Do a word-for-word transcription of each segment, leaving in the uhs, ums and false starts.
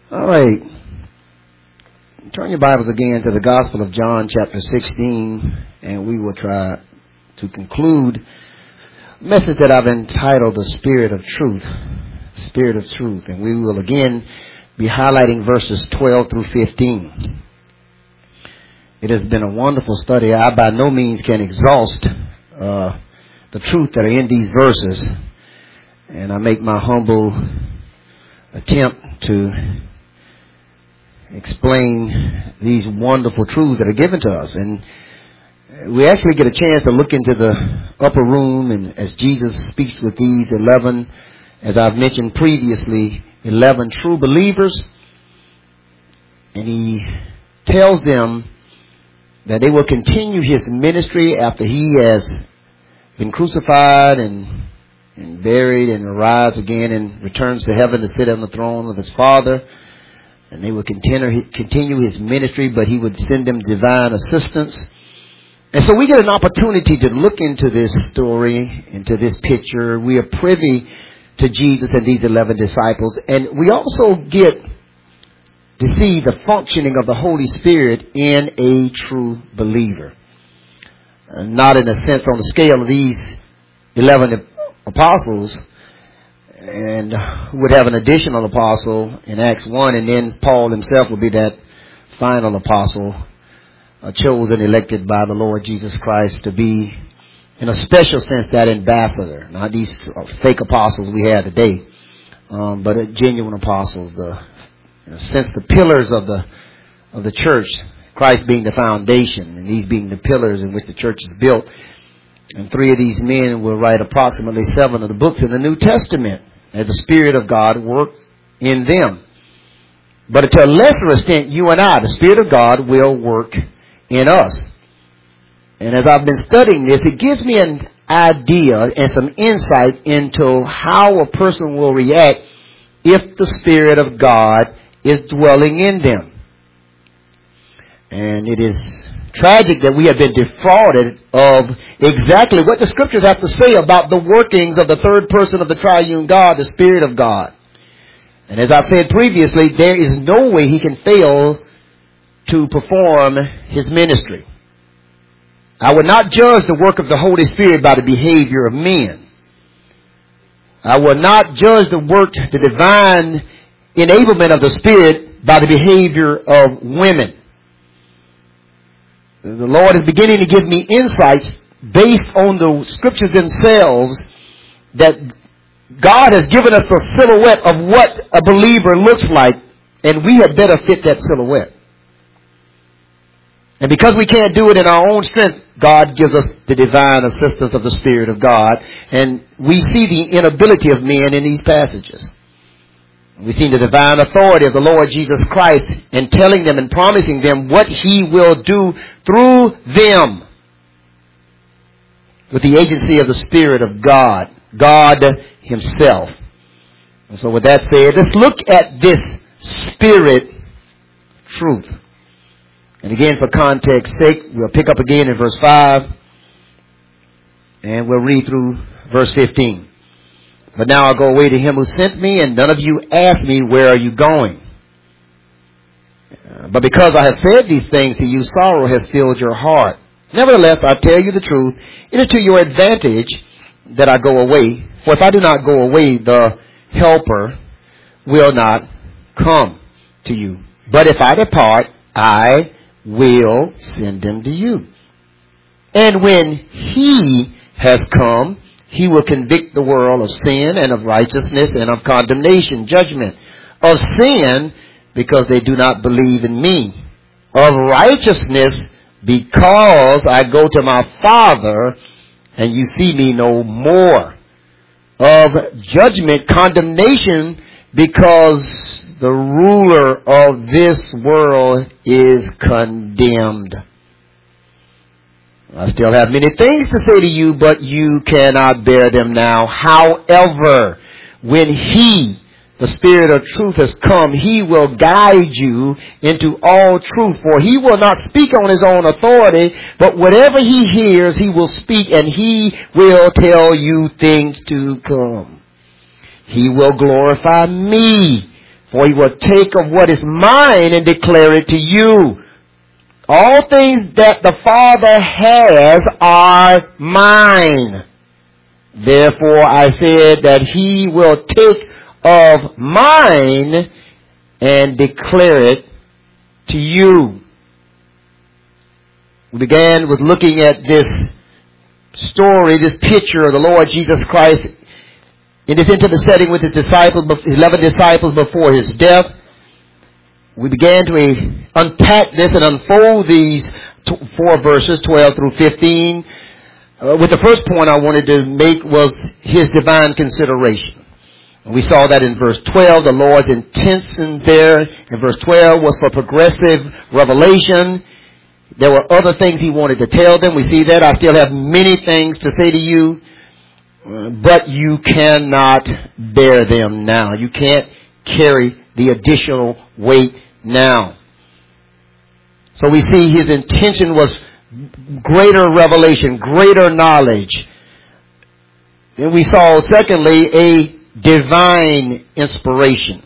All right. Turn your Bibles again to the Gospel of John, chapter sixteen, and we will try to conclude a message that I've entitled The Spirit of Truth. Spirit of Truth. And we will again be highlighting verses twelve through fifteen. It has been a wonderful study. I by no means can exhaust uh, the truth that are in these verses. And I make my humble attempt to explain these wonderful truths that are given to us. And we actually get a chance to look into the upper room, and as Jesus speaks with these eleven, as I've mentioned previously, eleven true believers, and he tells them that they will continue his ministry after he has been crucified and, and buried and arise again and returns to heaven to sit on the throne of his Father. And they would continue, continue his ministry, but he would send them divine assistance. And so we get an opportunity to look into this story, into this picture. We are privy to Jesus and these eleven disciples. And we also get to see the functioning of the Holy Spirit in a true believer. Uh, not in a sense on the scale of these eleven apostles, and would have an additional apostle in Acts one, and then Paul himself would be that final apostle, uh, chosen, elected by the Lord Jesus Christ to be, in a special sense, that ambassador. Not these fake apostles we have today, um, but genuine apostles, the, in a sense, the pillars of the of the church, Christ being the foundation, and these being the pillars in which the church is built. And three of these men will write approximately seven of the books in the New Testament as the Spirit of God worked in them. But to a lesser extent, you and I, the Spirit of God will work in us. And as I've been studying this, it gives me an idea and some insight into how a person will react if the Spirit of God is dwelling in them. And it is tragic that we have been defrauded of exactly what the scriptures have to say about the workings of the third person of the triune God, the Spirit of God. And as I said previously, there is no way he can fail to perform his ministry. I would not judge the work of the Holy Spirit by the behavior of men. I will not judge the work, the divine enablement of the Spirit by the behavior of women. The Lord is beginning to give me insights based on the scriptures themselves that God has given us a silhouette of what a believer looks like, and we had better fit that silhouette. And because we can't do it in our own strength, God gives us the divine assistance of the Spirit of God, and we see the inability of men in these passages. We see the divine authority of the Lord Jesus Christ in telling them and promising them what he will do through them with the agency of the Spirit of God, God himself. And so with that said, let's look at this Spirit truth. And again, for context sake, we'll pick up again in verse five, and we'll read through verse fifteen. But now I'll go away to him who sent me, and none of you ask me, where are you going? Uh, but because I have said these things to you, sorrow has filled your heart. Nevertheless, I tell you the truth, it is to your advantage that I go away. For if I do not go away, the Helper will not come to you. But if I depart, I will send him to you. And when he has come, he will convict the world of sin and of righteousness and of condemnation, judgment. Of sin, because they do not believe in me. Of righteousness, because I go to my Father and you see me no more. Of judgment, condemnation, because the ruler of this world is condemned. I still have many things to say to you, but you cannot bear them now. However, when he, the Spirit of truth, has come, he will guide you into all truth. For he will not speak on his own authority, but whatever he hears, he will speak, and he will tell you things to come. He will glorify me, For he will take of what is mine and declare it to you. All things that the Father has are mine. Therefore I said that he will take of mine and declare it to you. We began with looking at this story, this picture of the Lord Jesus Christ in this intimate setting with his disciples, his eleven disciples before his death. We began to unpack this and unfold these four verses, twelve through fifteen. Uh, with the first point I wanted to make was his divine consideration. And we saw that in verse twelve. The Lord's intention there in verse twelve was for progressive revelation. There were other things he wanted to tell them. We see that. I still have many things to say to you, uh, but you cannot bear them now. You can't carry the additional weight now. So we see his intention was greater revelation, greater knowledge. Then we saw, secondly, a divine inspiration.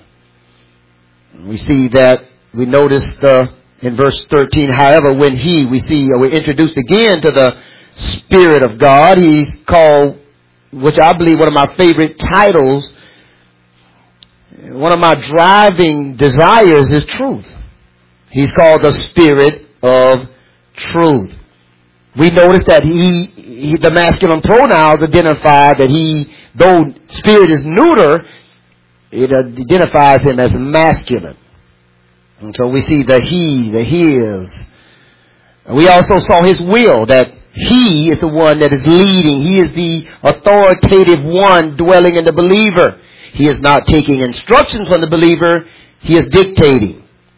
We see that, we noticed uh, in verse thirteen, however, when he, we see, uh, we're introduced again to the Spirit of God. He's called, which I believe one of my favorite titles, one of my driving desires is truth. He's called the Spirit of Truth. We notice that he, he, the masculine pronouns identify that he, though spirit is neuter, it identifies him as masculine. And so we see the he, the his. We also saw his will, that he is the one that is leading. He is the authoritative one dwelling in the believer. He is not taking instructions from the believer. He is dictating.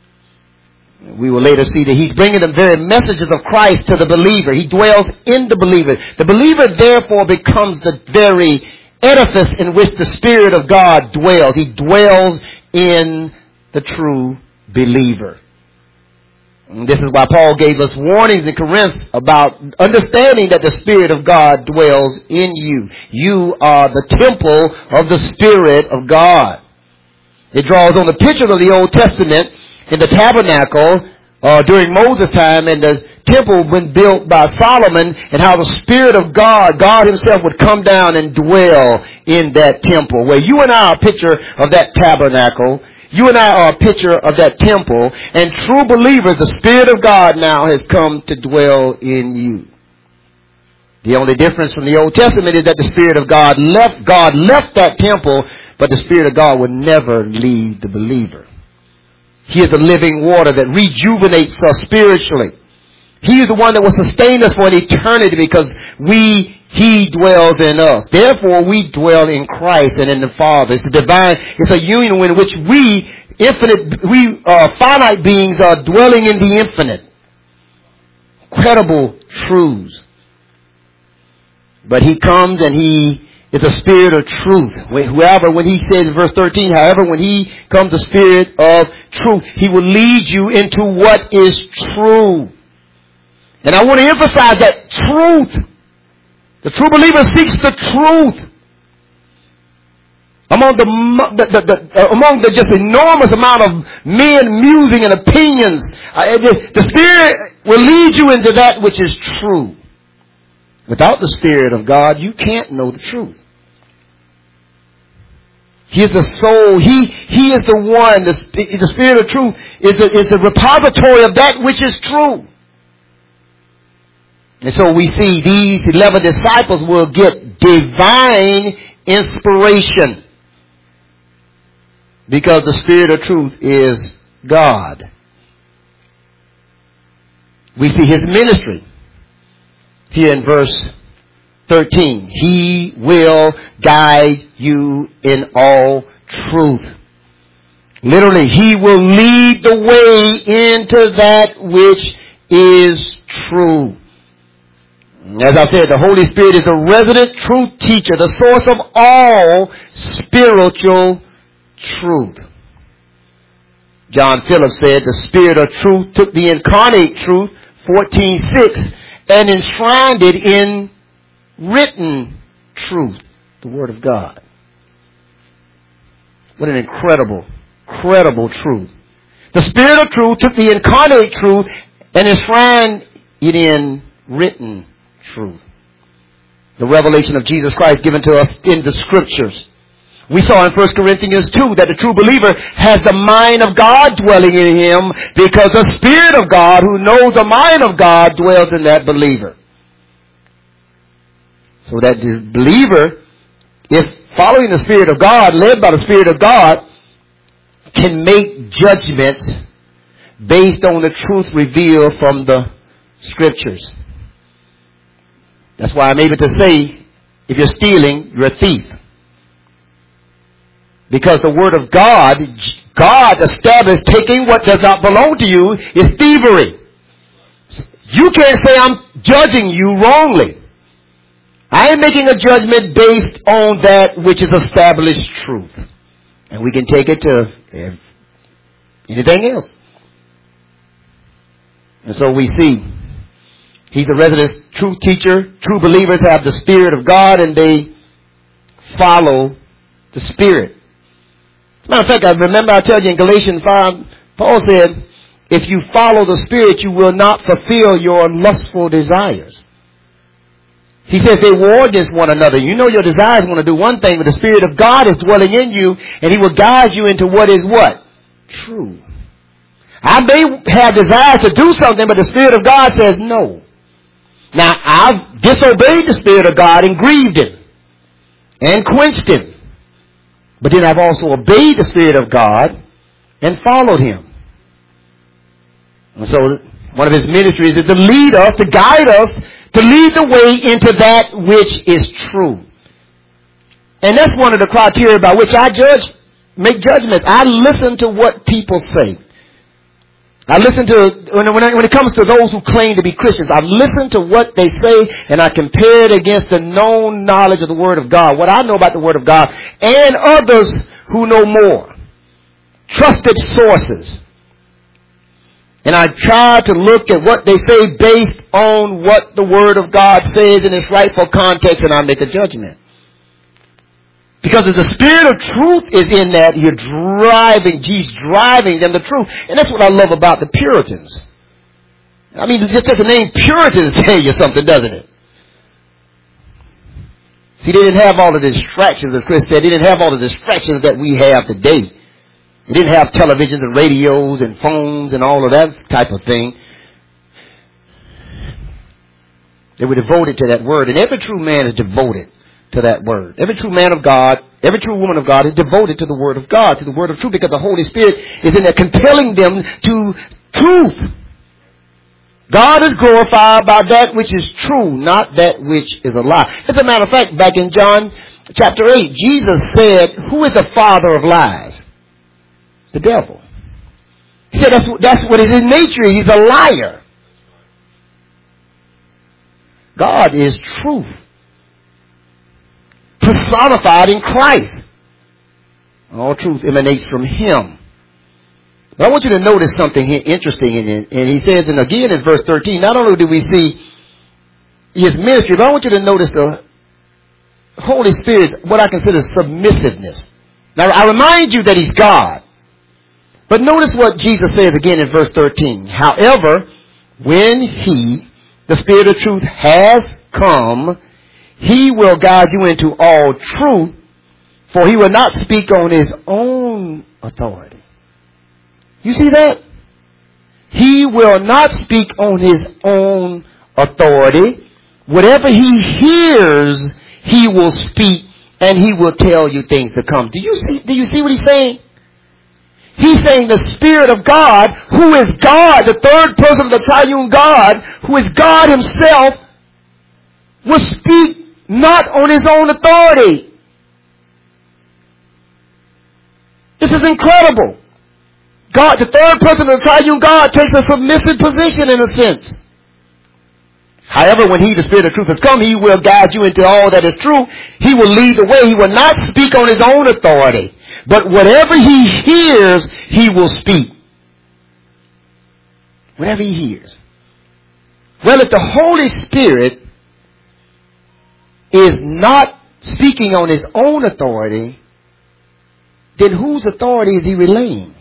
We will later see that he's bringing the very messages of Christ to the believer. He dwells in the believer. The believer therefore becomes the very edifice in which the Spirit of God dwells. He dwells in the true believer. And this is why Paul gave us warnings in Corinth about understanding that the Spirit of God dwells in you. You are the temple of the Spirit of God. It draws on the picture of the Old Testament in the tabernacle uh, during Moses' time, and the temple when built by Solomon, and how the Spirit of God, God himself, would come down and dwell in that temple. Where you and I are a picture of that tabernacle. You and I are a picture of that temple. And true believers, the Spirit of God now has come to dwell in you. The only difference from the Old Testament is that the Spirit of God left, God left that temple, but the Spirit of God would never leave the believer. He is the living water that rejuvenates us spiritually. He is the one that will sustain us for an eternity because we, He dwells in us. Therefore, we dwell in Christ and in the Father. It's a divine, it's a union in which we, infinite, we, uh, finite beings are dwelling in the infinite. Incredible truths. But He comes and He is a Spirit of truth. Whoever, when He says in verse thirteen, however, when He comes the Spirit of truth, He will lead you into what is true. And I want to emphasize that truth. The true believer seeks the truth. Among the, the, the, the uh, among the just enormous amount of men musing and opinions, uh, the, the Spirit will lead you into that which is true. Without the Spirit of God, you can't know the truth. He is the soul. He, he is the one. The, the Spirit of truth is the, is the repository of that which is true. And so we see these eleven disciples will get divine inspiration because the Spirit of truth is God. We see His ministry here in verse thirteen. He will guide you in all truth. Literally, He will lead the way into that which is true. As I said, the Holy Spirit is the resident truth teacher, the source of all spiritual truth. John Phillips said the Spirit of truth took the incarnate truth, fourteen six, and enshrined it in written truth, the Word of God. What an incredible incredible truth. The Spirit of truth took the incarnate truth and enshrined it in written truth. The revelation of Jesus Christ given to us in the Scriptures. We saw in First Corinthians two that the true believer has the mind of God dwelling in him because the Spirit of God who knows the mind of God dwells in that believer. So that the believer, if following the Spirit of God, led by the Spirit of God, can make judgments based on the truth revealed from the Scriptures. That's why I'm able to say, if you're stealing, you're a thief. Because the Word of God, God established taking what does not belong to you is thievery. You can't say I'm judging you wrongly. I am making a judgment based on that which is established truth. And we can take it to anything else. And so we see he's a resident truth teacher. True believers have the Spirit of God and they follow the Spirit. As a matter of fact, I remember I tell you in Galatians five, Paul said, if you follow the Spirit, you will not fulfill your lustful desires. He says they war against one another. You know your desires want to do one thing, but the Spirit of God is dwelling in you, and He will guide you into what is what? True. I may have desires to do something, but the Spirit of God says no. Now, I've disobeyed the Spirit of God and grieved Him and quenched Him. But then I've also obeyed the Spirit of God and followed Him. And so one of His ministries is to lead us, to guide us, to lead the way into that which is true. And that's one of the criteria by which I judge, make judgments. I listen to what people say. I listen to, when, when, I, when it comes to those who claim to be Christians, I listen to what they say and I compare it against the known knowledge of the Word of God, what I know about the Word of God, and others who know more. Trusted sources. And I try to look at what they say based on what the Word of God says in its rightful context, and I make a judgment. Because if the Spirit of truth is in that, you're driving, He's driving them to truth. And that's what I love about the Puritans. I mean, just the name Puritans tell you something, doesn't it? See, they didn't have all the distractions, as Chris said. They didn't have all the distractions that we have today. They didn't have televisions and radios and phones and all of that type of thing. They were devoted to that Word. And every true man is devoted to that Word. Every true man of God, every true woman of God is devoted to the Word of God, to the Word of truth, because the Holy Spirit is in there compelling them to truth. God is glorified by that which is true, not that which is a lie. As a matter of fact, back in John chapter eight, Jesus said, who is the father of lies? The devil. He said that's, that's what his nature is. He's a liar. God is truth, personified in Christ. All truth emanates from Him. But I want you to notice something here interesting in it. And he says, and again in verse thirteen, not only do we see His ministry, but I want you to notice the Holy Spirit, what I consider submissiveness. Now I remind you that He's God. But notice what Jesus says again in verse thirteen. However, when He, the Spirit of truth, has come, He will guide you into all truth, for He will not speak on His own authority. You see that? He will not speak on His own authority. Whatever He hears, He will speak, and He will tell you things to come. Do you see, do you see what He's saying? He's saying the Spirit of God, who is God, the third person of the triune God, who is God Himself, will speak not on His own authority. This is incredible. God, the third person of the triune God, takes a submissive position in a sense. However, when He, the Spirit of truth, has come, He will guide you into all that is true. He will lead the way. He will not speak on His own authority. But whatever He hears, He will speak. Whatever He hears. Well, if the Holy Spirit is not speaking on His own authority, then whose authority is he relaying?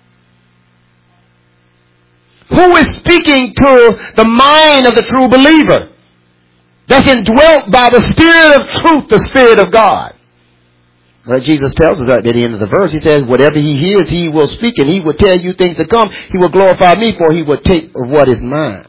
Who is speaking to the mind of the true believer that's indwelt by the Spirit of truth, the Spirit of God? Well, Jesus tells us at the end of the verse, he says, whatever he hears, he will speak, and he will tell you things to come. He will glorify me, for he will take of what is mine.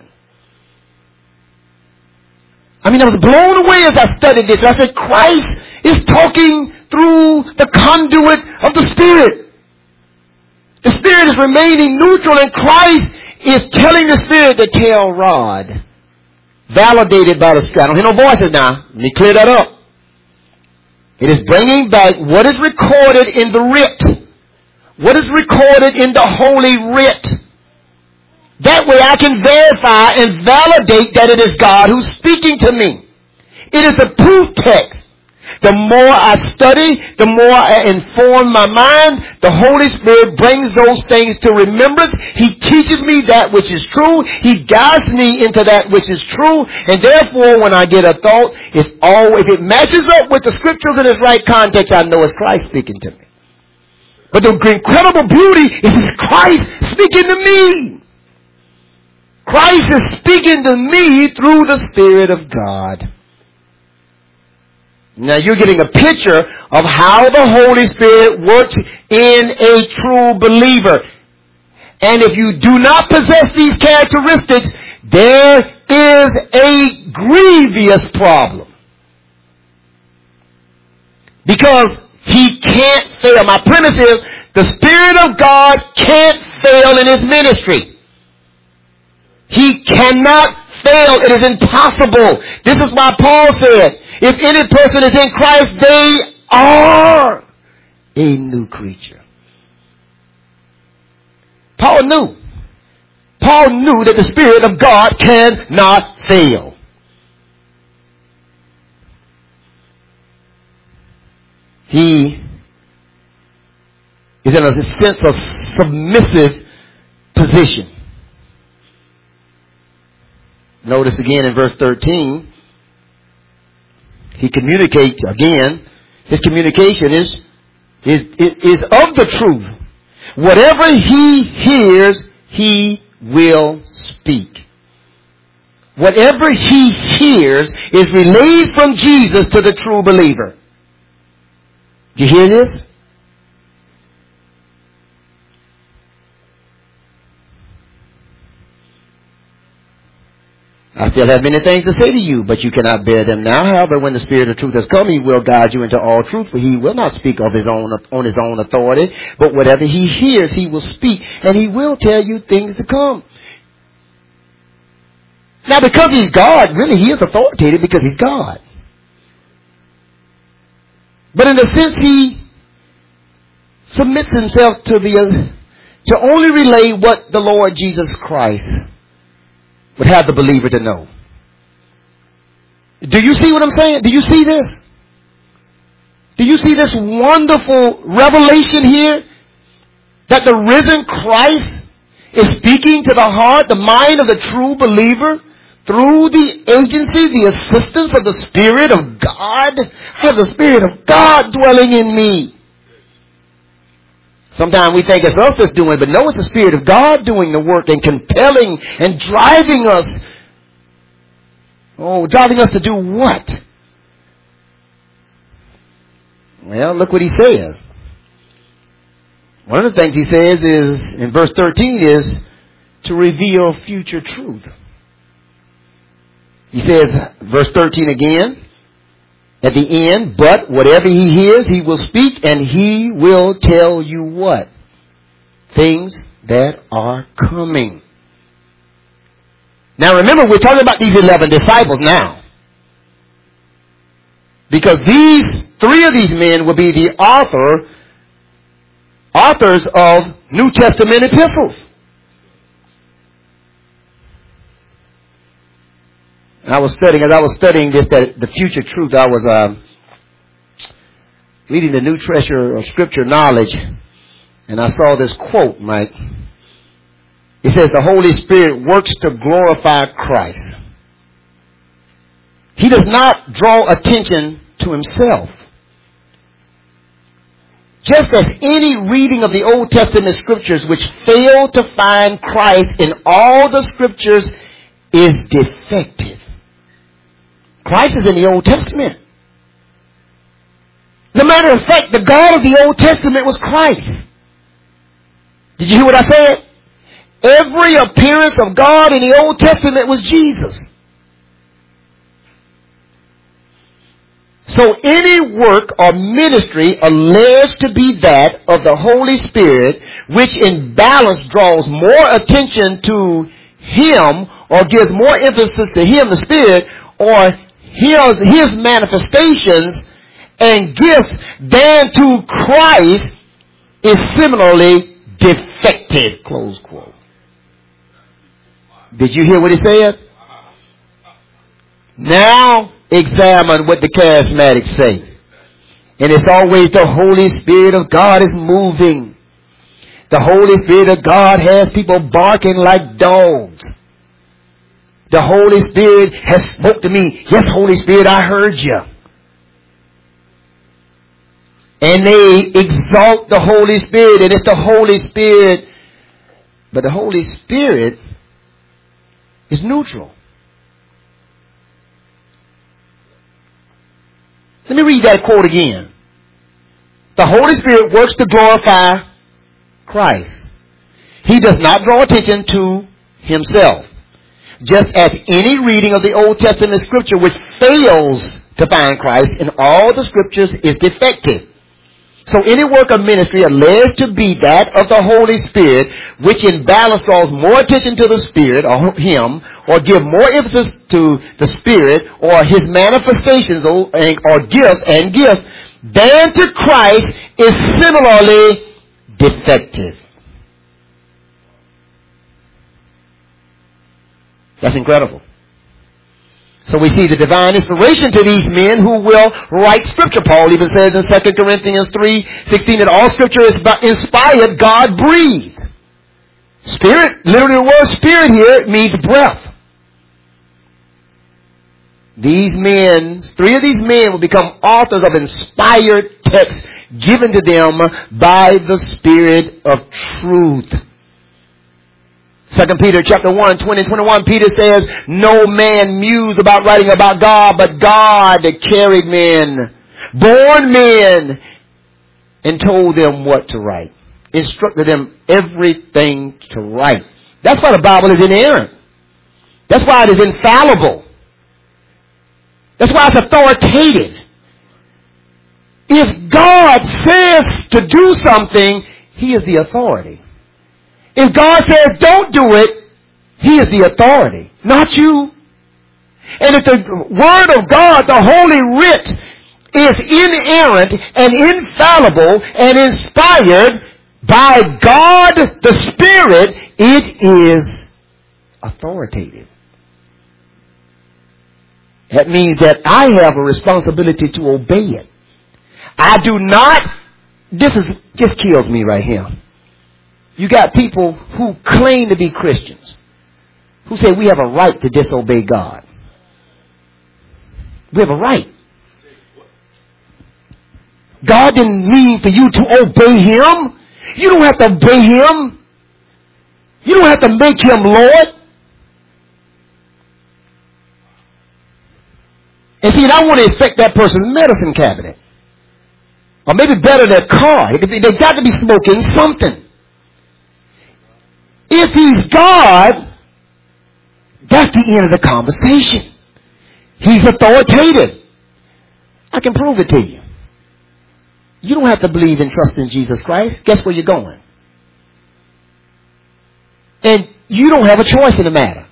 I mean, I was blown away as I studied this. I said, Christ is talking through the conduit of the Spirit. The Spirit is remaining neutral, and Christ is telling the Spirit to tell Rod. Validated by the Spirit. I don't hear no voices now. Let me clear that up. It is bringing back what is recorded in the writ. What is recorded in the Holy Writ. That way I can verify and validate that it is God who's speaking to me. It is a proof text. The more I study, the more I inform my mind, the Holy Spirit brings those things to remembrance. He teaches me that which is true. He guides me into that which is true. And therefore, when I get a thought, it's all, if it matches up with the scriptures in its right context, I know it's Christ speaking to me. But the incredible beauty is it's Christ speaking to me. Christ is speaking to me through the Spirit of God. Now you're getting a picture of how the Holy Spirit works in a true believer. And if you do not possess these characteristics, there is a grievous problem. Because he can't fail. My premise is the Spirit of God can't fail in his ministry. He cannot fail. It is impossible. This is why Paul said, if any person is in Christ, they are a new creature. Paul knew. Paul knew that the Spirit of God cannot fail. He is in a sense of submissive position. Notice again in verse thirteen, he communicates again. His communication is, is, is of the truth. Whatever he hears, he will speak. Whatever he hears is relayed from Jesus to the true believer. Do you hear this? I still have many things to say to you, but you cannot bear them now. However, when the Spirit of truth has come, he will guide you into all truth, for he will not speak of his own, on his own authority, but whatever he hears, he will speak, and he will tell you things to come. Now, because he's God, really he is authoritative because he's God. But in a sense, he submits himself to the, uh, to only relay what the Lord Jesus Christ would have the believer to know. Do you see what I'm saying? Do you see this? Do you see this wonderful revelation here? That the risen Christ is speaking to the heart, the mind of the true believer through the agency, the assistance of the Spirit of God. I have the Spirit of God dwelling in me. Sometimes we think it's us that's doing it, but no, it's the Spirit of God doing the work and compelling and driving us. Oh, driving us to do what? Well, look what he says. One of the things he says is, in verse thirteen, is to reveal future truth. He says, verse thirteen again, at the end, but whatever he hears, he will speak, and he will tell you what? Things that are coming. Now remember, we're talking about these eleven disciples now. Because these, three of these men will be the author, authors of New Testament epistles. And I was studying, as I was studying this, that the future truth, I was um, reading the New Treasure of Scripture Knowledge, and I saw this quote, Mike. It says, the Holy Spirit works to glorify Christ. He does not draw attention to himself. Just as any reading of the Old Testament scriptures which fail to find Christ in all the scriptures is defective. Christ is in the Old Testament. As a matter of fact, the God of the Old Testament was Christ. Did you hear what I said? Every appearance of God in the Old Testament was Jesus. So any work or ministry alleged to be that of the Holy Spirit, which in balance draws more attention to Him or gives more emphasis to Him, the Spirit, or His, his manifestations and gifts than to Christ, is similarly defective. Close quote. Did you hear what he said? Now examine what the charismatics say. And it's always the Holy Spirit of God is moving. The Holy Spirit of God has people barking like dogs. The Holy Spirit has spoke to me. Yes, Holy Spirit, I heard you. And they exalt the Holy Spirit, and it's the Holy Spirit. But the Holy Spirit is neutral. Let me read that quote again. The Holy Spirit works to glorify Christ. He does not draw attention to Himself. Just as any reading of the Old Testament scripture which fails to find Christ in all the scriptures is defective. So any work of ministry alleged to be that of the Holy Spirit, which in balance draws more attention to the Spirit or Him, or give more emphasis to the Spirit or His manifestations or, or gifts and gifts than to Christ, is similarly defective. That's incredible. So we see the divine inspiration to these men who will write Scripture. Paul even says in Second Corinthians three sixteen that all Scripture is inspired, God breathed. Spirit, literally the word spirit here means breath. These men, three of these men will become authors of inspired texts given to them by the Spirit of truth. Second Peter chapter one, twenty and twenty-one, Peter says, no man mused about writing about God, but God carried men, born men, and told them what to write. Instructed them everything to write. That's why the Bible is inerrant. That's why it is infallible. That's why it's authoritative. If God says to do something, He is the authority. If God says don't do it, He is the authority, not you. And if the Word of God, the Holy Writ, is inerrant and infallible and inspired by God the Spirit, it is authoritative. That means that I have a responsibility to obey it. I do not, this is just kills me right here. You got people who claim to be Christians, who say we have a right to disobey God. We have a right. God didn't mean for you to obey Him. You don't have to obey Him. You don't have to make Him Lord. And see, I want to inspect that person's medicine cabinet. Or maybe better, their car. They got to be smoking something. If He's God, that's the end of the conversation. He's authoritative. I can prove it to you. You don't have to believe and trust in Jesus Christ. Guess where you're going? And you don't have a choice in the matter.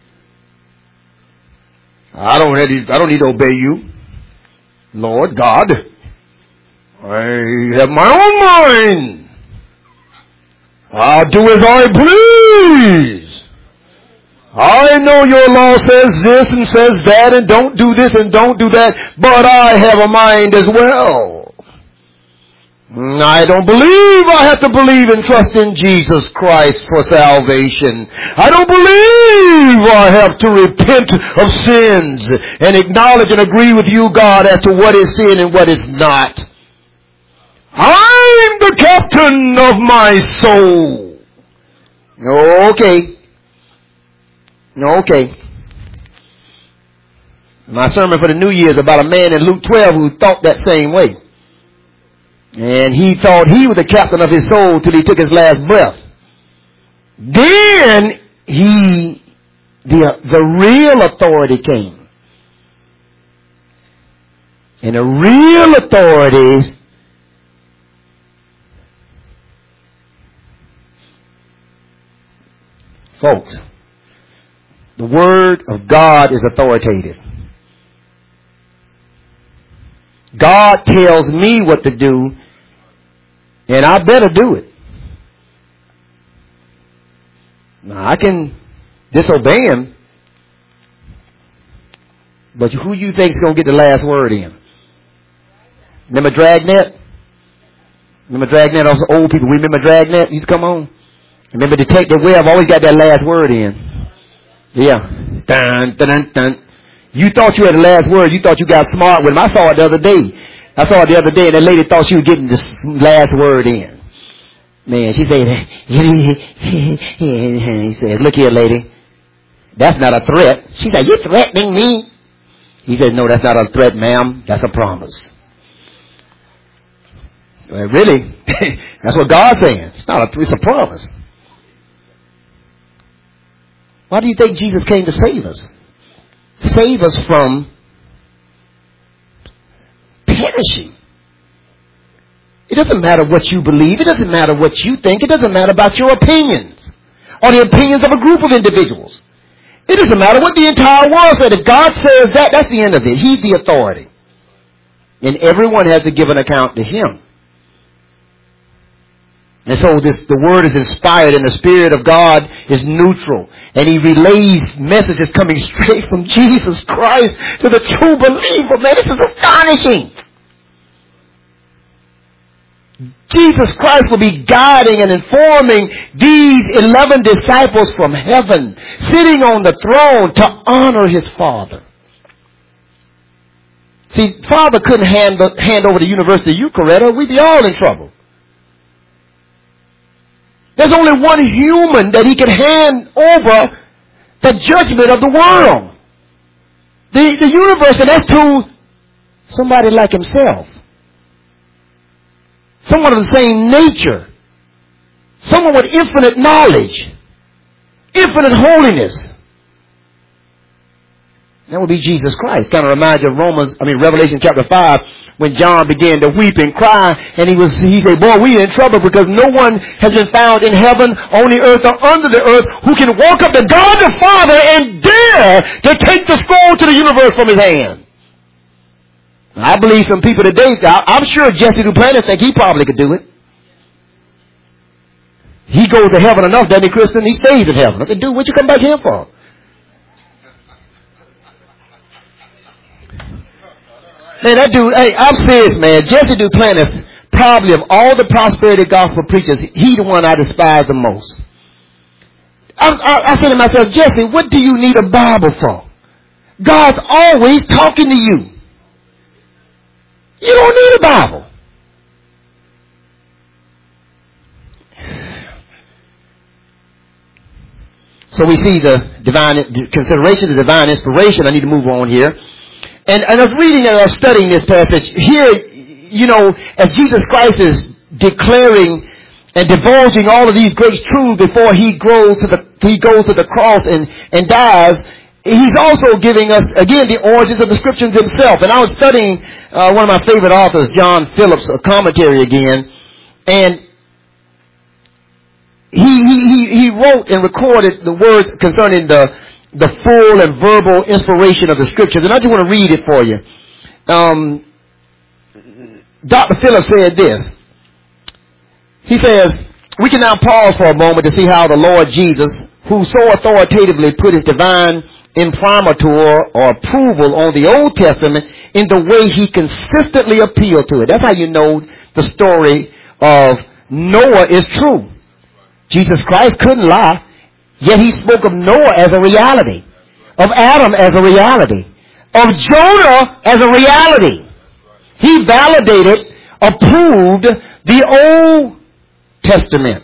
I don't need, I don't need to obey you, Lord God. I have my own mind. I'll do as I please. I know your law says this and says that and don't do this and don't do that, but I have a mind as well. I don't believe I have to believe and trust in Jesus Christ for salvation. I don't believe I have to repent of sins and acknowledge and agree with you, God, as to what is sin and what is not. I'm the captain of my soul. Okay. Okay. My sermon for the new year is about a man in Luke twelve who thought that same way. And he thought he was the captain of his soul till he took his last breath. Then he, the, the real authority came. And the real authorities folks, the Word of God is authoritative. God tells me what to do, and I better do it. Now, I can disobey Him, but who you think is going to get the last word in? Remember Dragnet? Remember Dragnet? Those old people. Remember Dragnet? Used to come on. Remember Detective Webb always got that last word in. Yeah. Dun, dun, dun, dun. You thought you had the last word. You thought you got smart with him. I saw it the other day. I saw it the other day, and that lady thought she was getting the last word in. Man, she said, he said, look here, lady. That's not a threat. She said, you threatening me? He said, no, that's not a threat, ma'am. That's a promise. Well, really? That's what God's saying. It's not a, it's a promise. Why do you think Jesus came to save us? Save us from perishing. It doesn't matter what you believe. It doesn't matter what you think. It doesn't matter about your opinions or the opinions of a group of individuals. It doesn't matter what the entire world said. If God says that, that's the end of it. He's the authority. And everyone has to give an account to Him. And so this, the Word is inspired, and the Spirit of God is neutral. And He relays messages coming straight from Jesus Christ to the true believer. Man, this is astonishing. Jesus Christ will be guiding and informing these eleven disciples from heaven, sitting on the throne to honor His Father. See, Father couldn't hand, the, hand over the universe to you, Coretta. We'd be all in trouble. There's only one human that He can hand over the judgment of the world. The, the universe, and that's to somebody like Himself. Someone of the same nature. Someone with infinite knowledge. Infinite holiness. That would be Jesus Christ. Kind of reminds you of Romans, I mean Revelation chapter five, when John began to weep and cry, and he was he said, boy, we in trouble because no one has been found in heaven, on the earth, or under the earth who can walk up to God the Father and dare to take the scroll to the universe from His hand. I believe some people today, I'm sure Jesse Duplantis think he probably could do it. He goes to heaven enough, doesn't he, Kristen? He stays in heaven. I said, dude, what you come back here for? Man, that dude, hey, I'm serious, man. Jesse Duplantis, probably of all the prosperity gospel preachers, he the one I despise the most. I, I, I said to myself, Jesse, what do you need a Bible for? God's always talking to you. You don't need a Bible. So we see the divine the consideration, the divine inspiration. I need to move on here. And, and I was reading and I was studying this passage. Here, you know, as Jesus Christ is declaring and divulging all of these great truths before he goes to the he goes to the cross and, and dies, He's also giving us, again, the origins of the Scriptures Himself. And I was studying uh, one of my favorite authors, John Phillips, a commentary again. And he, he, he wrote and recorded the words concerning the, the full and verbal inspiration of the Scriptures. And I just want to read it for you. Um, Doctor Phillips said this. He says, we can now pause for a moment to see how the Lord Jesus, who so authoritatively put His divine imprimatur or approval on the Old Testament in the way He consistently appealed to it. That's how you know the story of Noah is true. Jesus Christ couldn't lie, yet He spoke of Noah as a reality, of Adam as a reality, of Jonah as a reality. He validated approved the Old Testament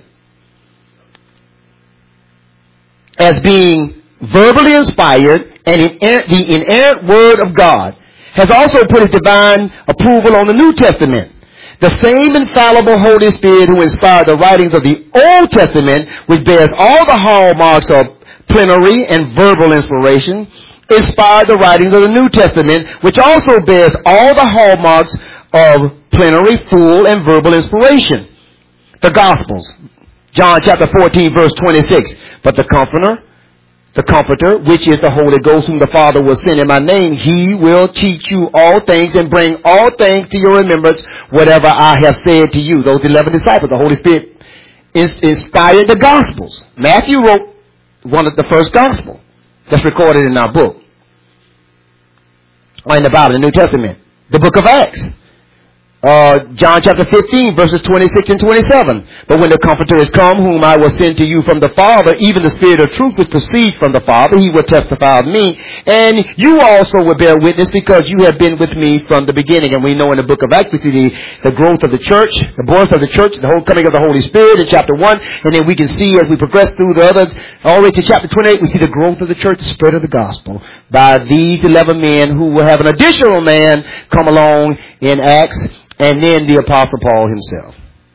as being verbally inspired and inerrant, the inerrant Word of God, has also put his divine approval on the New Testament. The same infallible Holy Spirit who inspired the writings of the Old Testament, which bears all the hallmarks of plenary and verbal inspiration, inspired the writings of the New Testament, which also bears all the hallmarks of plenary, full, and verbal inspiration. The Gospels. John chapter fourteen, verse twenty-six. But the Comforter, the Comforter, which is the Holy Ghost, whom the Father will send in my name, he will teach you all things and bring all things to your remembrance, whatever I have said to you. Those eleven disciples, the Holy Spirit inspired the Gospels. Matthew wrote one of the first Gospel that's recorded in our book, or in the Bible, the New Testament. The book of Acts. Uh, John chapter fifteen, verses twenty-six and twenty-seven. But when the Comforter is come, whom I will send to you from the Father, even the Spirit of truth which proceeds from the Father, he will testify of me. And you also will bear witness, because you have been with me from the beginning. And we know in the book of Acts, we see the, the growth of the church, the birth of the church, the whole coming of the Holy Spirit in chapter one. And then we can see as we progress through the others, all the way to chapter twenty-eight, we see the growth of the church, the spread of the gospel by these eleven men, who will have an additional man come along in Acts. And then the Apostle Paul himself.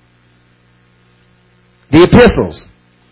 The epistles.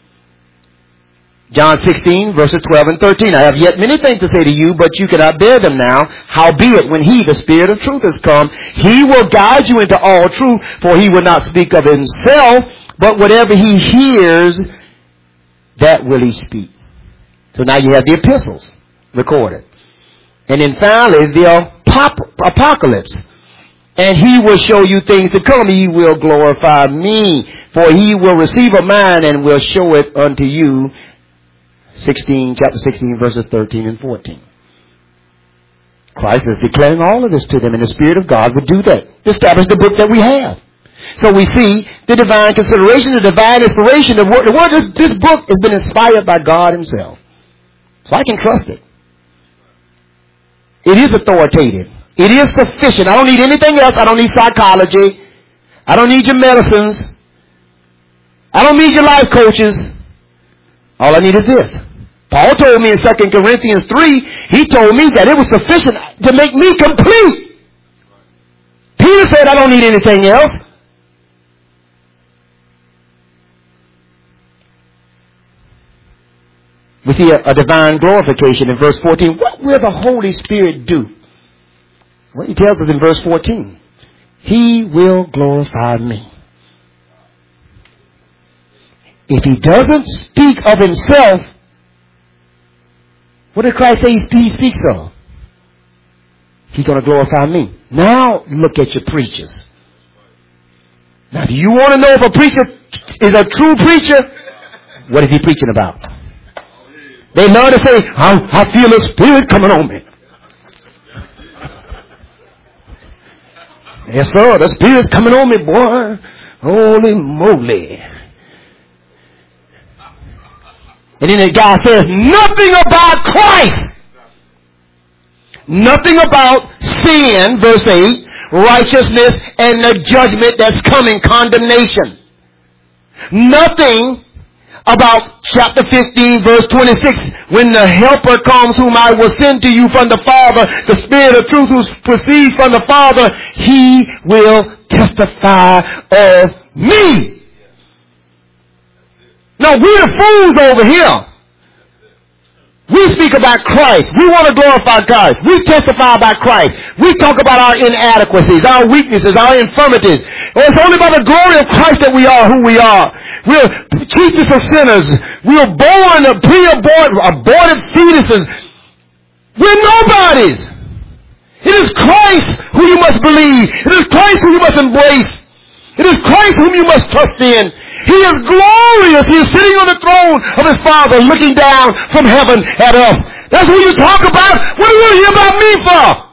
John sixteen, verses twelve and thirteen. I have yet many things to say to you, but you cannot bear them now. Howbeit, when he, the Spirit of truth, is come, he will guide you into all truth, for he will not speak of himself, but whatever he hears, that will he speak. So now you have the epistles recorded. And then finally, the apocalypse. And he will show you things to come. He will glorify me. For he will receive of mine and will show it unto you. sixteen, chapter sixteen, verses thirteen and fourteen. Christ is declaring all of this to them. And the Spirit of God would do that. Establish the book that we have. So we see the divine consideration, the divine inspiration. The word, the word this, this book has been inspired by God himself. So I can trust it. It is authoritative. It is sufficient. I don't need anything else. I don't need psychology. I don't need your medicines. I don't need your life coaches. All I need is this. Paul told me in Second Corinthians three, he told me that it was sufficient to make me complete. Peter said, I don't need anything else. We see a, a divine glorification in verse fourteen. What will the Holy Spirit do? Well, he tells us in verse fourteen, he will glorify me. If he doesn't speak of himself, what did Christ say he speaks of? He's going to glorify me. Now look at your preachers. Now do you want to know if a preacher is a true preacher? What is he preaching about? They love to say, I, I feel a spirit coming on me. Yes, sir. The Spirit's coming on me, boy. Holy moly. And then the guy says, nothing about Christ. Nothing about sin, verse eight, righteousness, and the judgment that's coming, condemnation. Nothing about chapter fifteen, verse twenty-six, when the Helper comes, whom I will send to you from the Father, the Spirit of truth who proceeds from the Father, he will testify of me. No, we're the fools over here. We speak about Christ. We want to glorify Christ. We testify about Christ. We talk about our inadequacies, our weaknesses, our infirmities. Well, it's only by the glory of Christ that we are who we are. We're chiefly for sinners. We are born pre-aborted, aborted fetuses. We're nobodies. It is Christ who you must believe. It is Christ who you must embrace. It is Christ whom you must trust in. He is glorious. He is sitting on the throne of his Father, looking down from heaven at us. That's who you talk about. What do you hear about me for?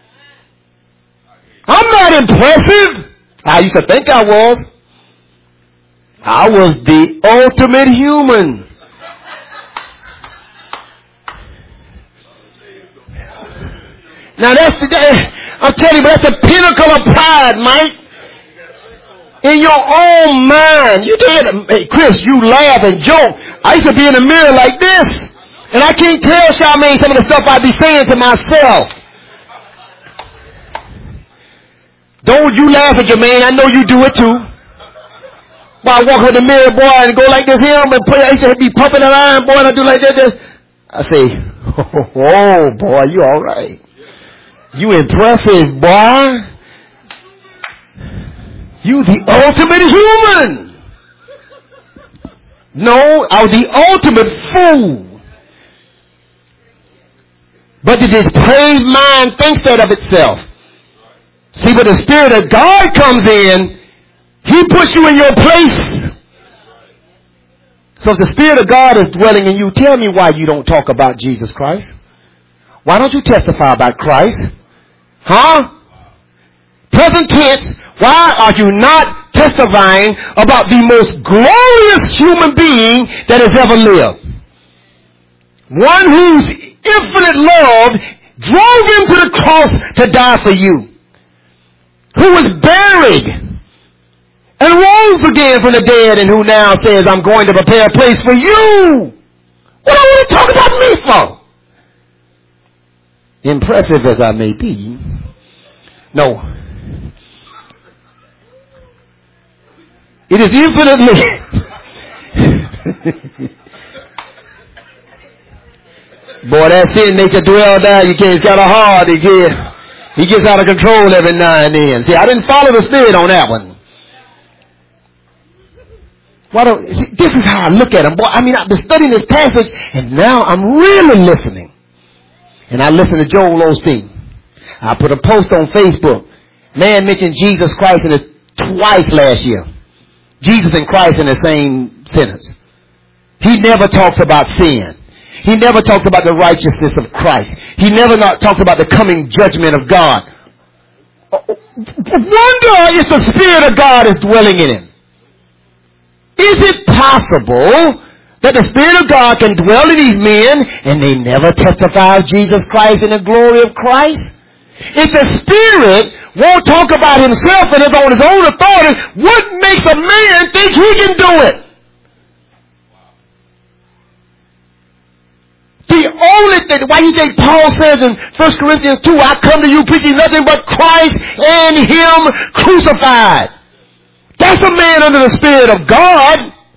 I'm not impressive. I used to think I was. I was the ultimate human. Now that's the, I'm telling you, that's the pinnacle of pride, Mike. In your own mind. You did, hey, Chris, you laugh and joke. I used to be in the mirror like this. And I can't tell Charmaine some of the stuff I be saying to myself. Don't you laugh at Jermaine. I know you do it too. Boy, I walk with the mirror, boy, and go like this here. And play. I used to be pumping that iron, boy, and I do like that. This. I say, oh, boy, you all right. You impressive, boy. You the ultimate human. No, I was the ultimate fool. But did this praised mind think that of itself? See, when the Spirit of God comes in, He puts you in your place. So if the Spirit of God is dwelling in you, tell me why you don't talk about Jesus Christ. Why don't you testify about Christ? Huh? Present tense, why are you not testifying about the most glorious human being that has ever lived? One whose infinite love drove him to the cross to die for you. Who was buried and rose again from the dead, and who now says, I'm going to prepare a place for you. What are you talking about me for? Impressive as I may be. No. It is infinitely. Boy, that sin nature dwell down. You can't, it's kind of hard to get. He gets out of control every now and then. See, I didn't follow the Spirit on that one. Why don't, see, this is how I look at him. Boy, I mean, I've been studying this passage, and now I'm really listening. And I listen to Joel Osteen. I put a post on Facebook. Man mentioned Jesus Christ in it twice last year. Jesus and Christ in the same sentence. He never talks about sin. He never talks about the righteousness of Christ. He never not talks about the coming judgment of God. Wonder if the Spirit of God is dwelling in him. Is it possible that the Spirit of God can dwell in these men and they never testify of Jesus Christ and the glory of Christ? If the Spirit won't talk about himself and is on his own authority, what makes a man think he can do it? The only thing, why you think Paul says in First Corinthians two, I come to you preaching nothing but Christ and Him crucified. That's a man under the Spirit of God.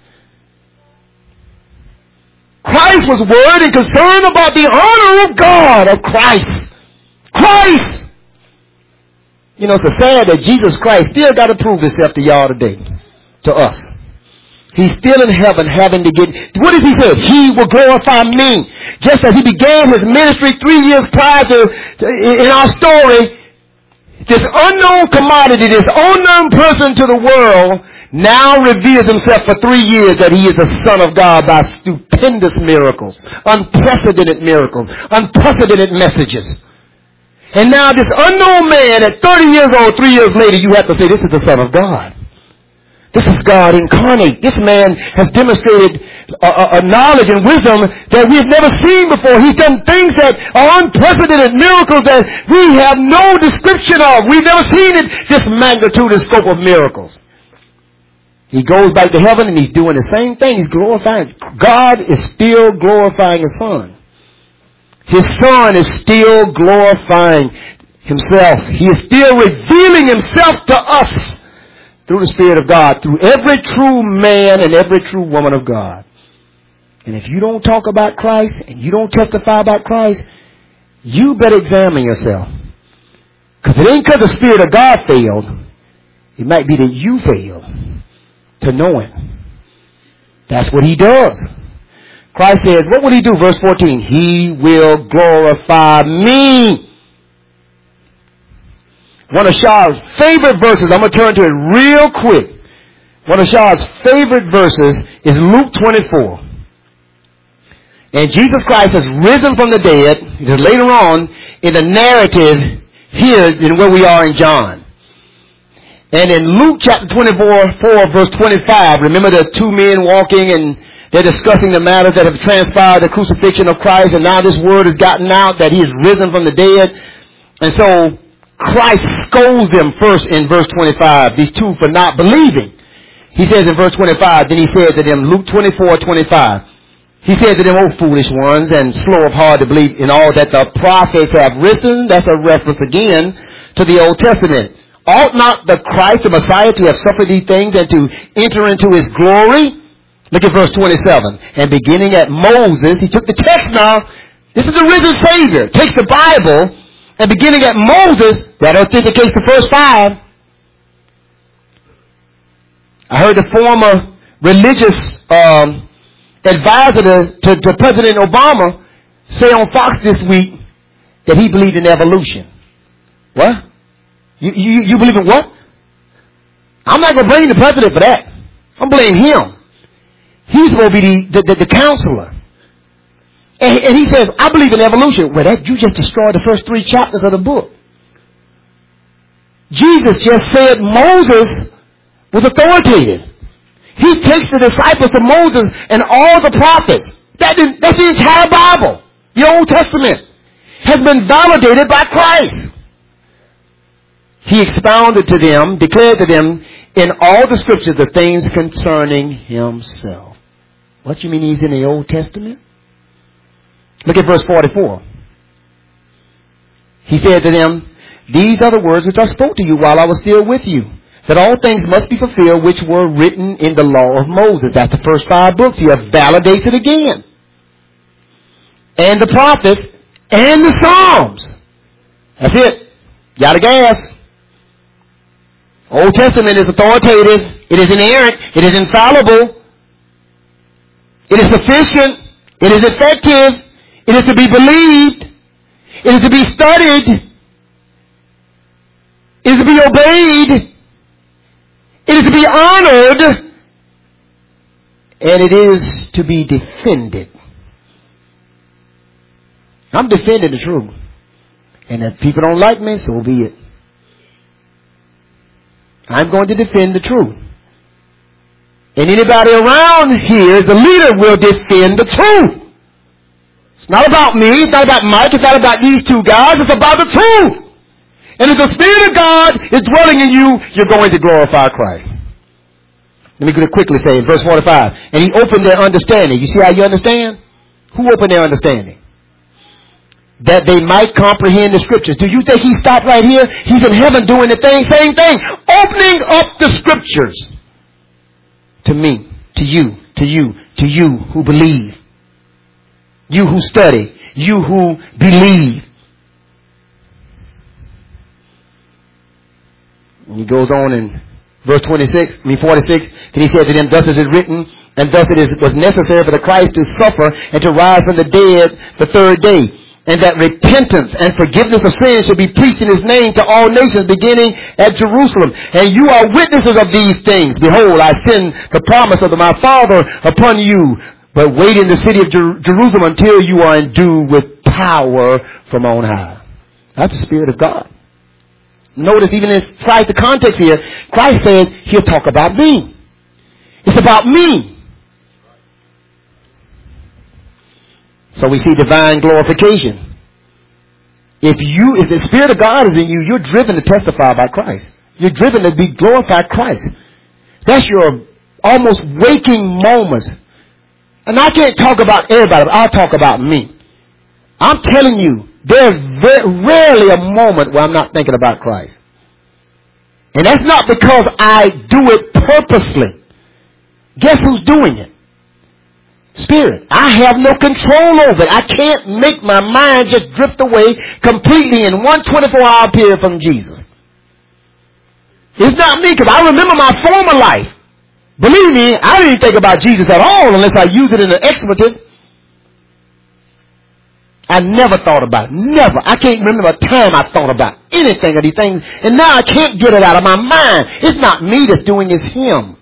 Christ was worried and concerned about the honor of God, of Christ. Christ! You know, it's sad that Jesus Christ still got to prove himself to y'all today. To us. He's still in heaven having to get, what does he say? He will glorify me. Just as he began his ministry three years prior to, to in our story, this unknown commodity, this unknown person to the world, now reveals himself for three years that he is the Son of God by stupendous miracles, unprecedented miracles, unprecedented messages. And now this unknown man at thirty years old, three years later, you have to say, this is the Son of God. This is God incarnate. This man has demonstrated a, a, a knowledge and wisdom that we've never seen before. He's done things that are unprecedented, miracles that we have no description of. We've never seen it, this magnitude and scope of miracles. He goes back to heaven and he's doing the same thing. He's glorifying. God is still glorifying his Son. His Son is still glorifying himself. He is still revealing himself to us. Through the Spirit of God, through every true man and every true woman of God. And if you don't talk about Christ and you don't testify about Christ, you better examine yourself. Because it ain't because the Spirit of God failed. It might be that you failed to know Him. That's what He does. Christ says, what will He do? Verse fourteen, He will glorify me. One of Shah's favorite verses, I'm going to turn to it real quick. One of Shah's favorite verses is Luke twenty-four. And Jesus Christ has risen from the dead. It is later on in the narrative here in where we are in John. And in Luke chapter twenty-four, four, verse twenty-five, remember the two men walking and they're discussing the matters that have transpired, the crucifixion of Christ, and now this word has gotten out that He is risen from the dead. And so Christ scolds them first in verse twenty-five, these two for not believing. He says in verse twenty-five, then he said to them, Luke twenty-four twenty-five, he said to them, O foolish ones, and slow of heart to believe in all that the prophets have written. That's a reference again to the Old Testament. Ought not the Christ, the Messiah, to have suffered these things and to enter into his glory? Look at verse twenty-seven. And beginning at Moses, he took the text now. This is the risen Savior. Takes the Bible, and beginning at Moses, that authenticates the first five. I heard the former religious um, advisor to, to, to President Obama say on Fox this week that he believed in evolution. What? You, you, you believe in what? I'm not going to blame the president for that. I'm blaming him. He's supposed to be the, the, the counselor. And, and he says, I believe in evolution. Well, that you just destroyed the first three chapters of the book. Jesus just said Moses was authoritative. He takes the disciples to Moses and all the prophets. That is, that's the entire Bible. The Old Testament has been validated by Christ. He expounded to them, declared to them in all the scriptures the things concerning himself. What you mean he's in the Old Testament? Look at verse forty-four. He said to them, these are the words which I spoke to you while I was still with you, that all things must be fulfilled which were written in the law of Moses. That's the first five books. He validates it again. And the prophets and the Psalms. That's it. Got a gas. Old Testament is authoritative. It is inerrant. It is infallible. It is sufficient. It is effective. It is to be believed. It is to be studied. It is to be obeyed. It is to be honored. And it is to be defended. I'm defending the truth. And if people don't like me, so be it. I'm going to defend the truth. And anybody around here, the leader, will defend the truth. It's not about me. It's not about Mike. It's not about these two guys. It's about the truth. And if the Spirit of God is dwelling in you, you're going to glorify Christ. Let me quickly say in verse forty-five. And he opened their understanding. You see how you understand? Who opened their understanding? That they might comprehend the scriptures. Do you think he stopped right here? He's in heaven doing the thing, same thing. Opening up the scriptures. To me, to you, to you, to you who believe. You who study. You who believe. And he goes on in verse twenty-six, I mean forty-six, and he said to them, thus is it written, and thus it is, was necessary for the Christ to suffer and to rise from the dead the third day. And that repentance and forgiveness of sins should be preached in his name to all nations, beginning at Jerusalem. And you are witnesses of these things. Behold, I send the promise of my Father upon you. But wait in the city of Jer- Jerusalem until you are endued with power from on high. That's the Spirit of God. Notice even in Christ, the context here, Christ said he'll talk about me. It's about me. So we see divine glorification. If you, if the Spirit of God is in you, you're driven to testify about Christ. You're driven to be glorified Christ. That's your almost waking moments. And I can't talk about everybody, but I'll talk about me. I'm telling you, there's very rarely a moment where I'm not thinking about Christ. And that's not because I do it purposely. Guess who's doing it? Spirit. I have no control over it. I can't make my mind just drift away completely in one twenty-four hour period from Jesus. It's not me, because I remember my former life. Believe me, I didn't think about Jesus at all unless I use it in an expletive. I never thought about it. Never. I can't remember a time I thought about anything of these things. And now I can't get it out of my mind. It's not me that's doing it, it's him.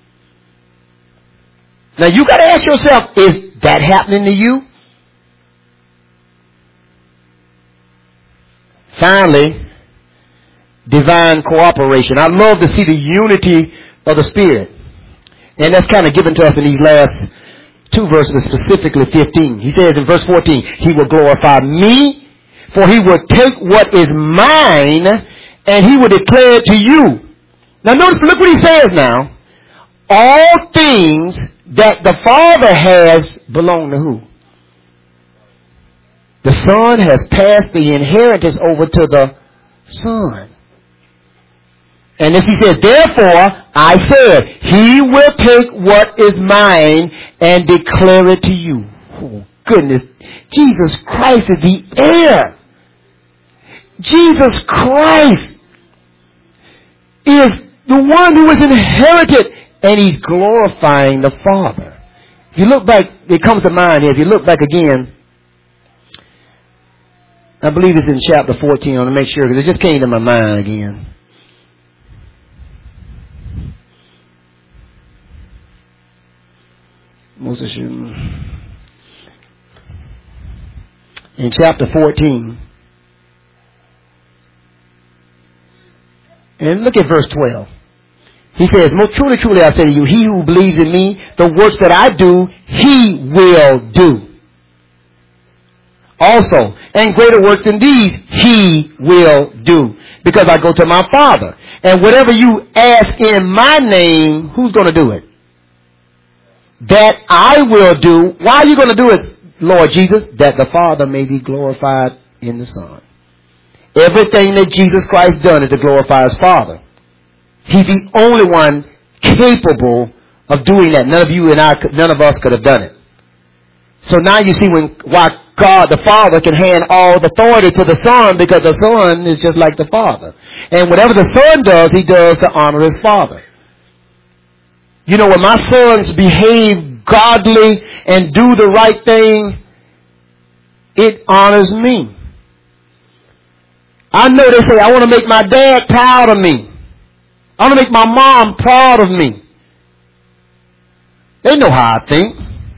Now you got to ask yourself, is that happening to you? Finally, divine cooperation. I love to see the unity of the Spirit. And that's kind of given to us in these last two verses, specifically fifteen. He says in verse fourteen, he will glorify me, For he will take what is mine and he will declare it to you. Now notice, look what he says now. All things that the Father has belong to who? The Son has passed the inheritance over to the Son. And if he says, therefore, I said, he will take what is mine and declare it to you. Oh, goodness. Jesus Christ is the heir. Jesus Christ is the one who is inherited, and he's glorifying the Father. If you look back, it comes to mind here, if you look back again, I believe it's in chapter fourteen, I want to make sure, because it just came to my mind again. Moses, in chapter fourteen, and look at verse twelve. He says, most truly, truly, I say to you, he who believes in me, the works that I do, he will do. Also, and greater works than these, he will do. Because I go to my Father. And whatever you ask in my name, who's going to do it? That I will do. Why are you going to do it, Lord Jesus? That the Father may be glorified in the Son. Everything that Jesus Christ done is to glorify his Father. He's the only one capable of doing that. None of you and I, none of us could have done it. So now you see when why God the Father can hand all the authority to the Son, because the Son is just like the Father. And whatever the Son does, he does to honor his Father. You know, when my sons behave godly and do the right thing, it honors me. I know they say, I want to make my dad proud of me. I want to make my mom proud of me. They know how I think.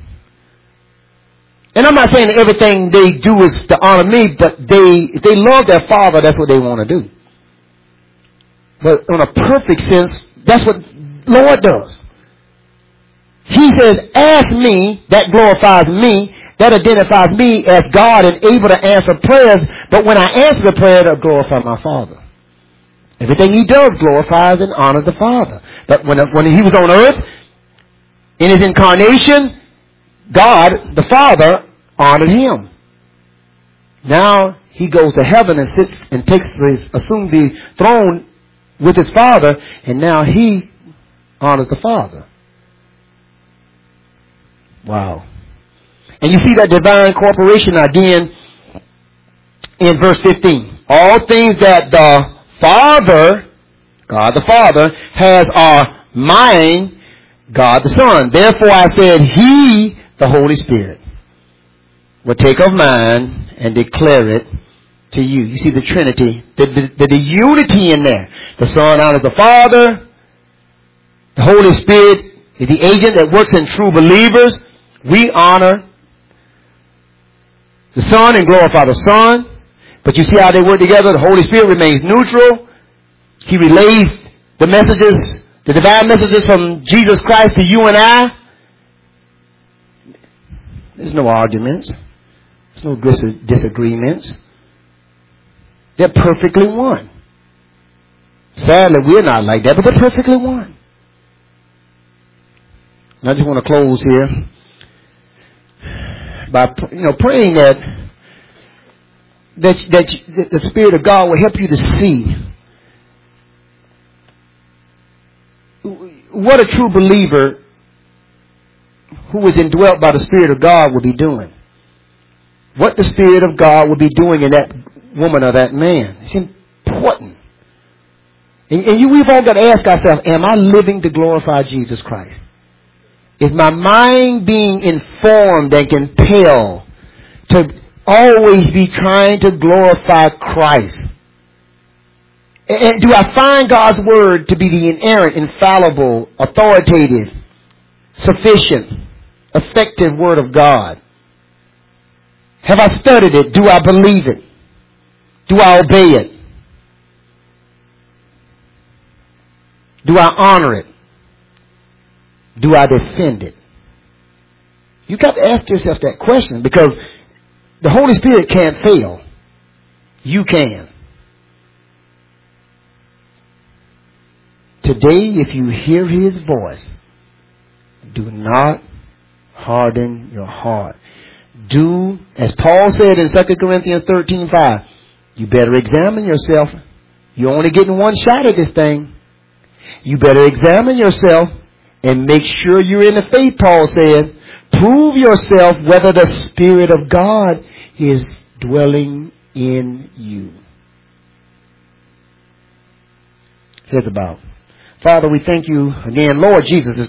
And I'm not saying that everything they do is to honor me, but they, if they love their father, that's what they want to do. But in a perfect sense, that's what Lord does. He says, ask me, that glorifies me, that identifies me as God and able to answer prayers, but when I answer the prayer, it'll glorify my Father. Everything he does glorifies and honors the Father. But when, when he was on earth, in his incarnation, God, the Father, honored him. Now he goes to heaven and sits and takes his, assumes the throne with his Father, and now he honors the Father. Wow. And you see that divine corporation again in verse fifteen. All things that the Father, God the Father, has are mine, God the Son. Therefore I said, he, the Holy Spirit, will take of mine and declare it to you. You see the Trinity, the, the, the, the unity in there. The Son honors the Father. The Holy Spirit is the agent that works in true believers. We honor the Son and glorify the Son. But you see how they work together? The Holy Spirit remains neutral. He relays the messages, the divine messages from Jesus Christ to you and I. There's no arguments. There's no dis- disagreements. They're perfectly one. Sadly, we're not like that, but they're perfectly one. And I just want to close here by, you know, praying that that that the Spirit of God will help you to see what a true believer who is indwelt by the Spirit of God will be doing. What the Spirit of God will be doing in that woman or that man. It's important. And, and you, we've all got to ask ourselves, am I living to glorify Jesus Christ? Is my mind being informed and compelled to always be trying to glorify Christ? And do I find God's Word to be the inerrant, infallible, authoritative, sufficient, effective Word of God? Have I studied it? Do I believe it? Do I obey it? Do I honor it? Do I defend it? You've got to ask yourself that question, because the Holy Spirit can't fail. You can. Today, if you hear his voice, do not harden your heart. Do, as Paul said in Second Corinthians thirteen five, you better examine yourself. You're only getting one shot at this thing. You better examine yourself and make sure you're in the faith, Paul said. Prove yourself whether the Spirit of God is dwelling in you. Here's the Bible. Father, we thank you again, Lord Jesus.